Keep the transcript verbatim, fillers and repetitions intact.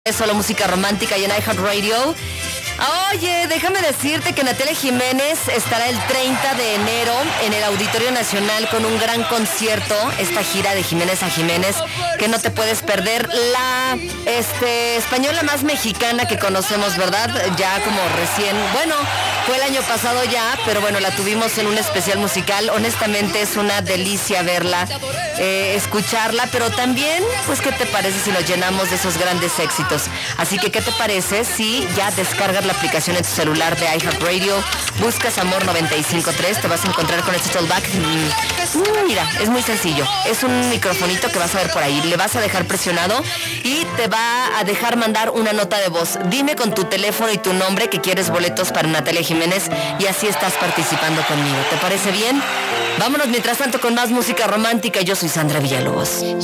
Solo música romántica y en iHeartRadio. Oye, déjame decirte que Natalia Jiménez estará el treinta de enero en el Auditorio Nacional con un gran concierto, esta gira de Jiménez a Jiménez, que no te puedes perder. La este, española más mexicana que conocemos, ¿verdad? Ya como recién, bueno, fue el año pasado ya, pero bueno, la tuvimos en un especial musical. Honestamente es una delicia verla, eh, escucharla, pero también, pues, ¿qué te parece si nos llenamos de esos grandes éxitos? Así que, ¿qué te parece si ya descargas la aplicación en tu celular de iHeartRadio, buscas Amor noventa y cinco punto tres, te vas a encontrar con este talkback? Mm, mira, es muy sencillo. Es un microfonito que vas a ver por ahí. Le vas a dejar presionado y te va a dejar mandar una nota de voz. Dime con tu teléfono y tu nombre que quieres boletos para Natalia Jiménez y así estás participando conmigo. ¿Te parece bien? Vámonos mientras tanto con más música romántica. Yo soy Sandra Villalobos.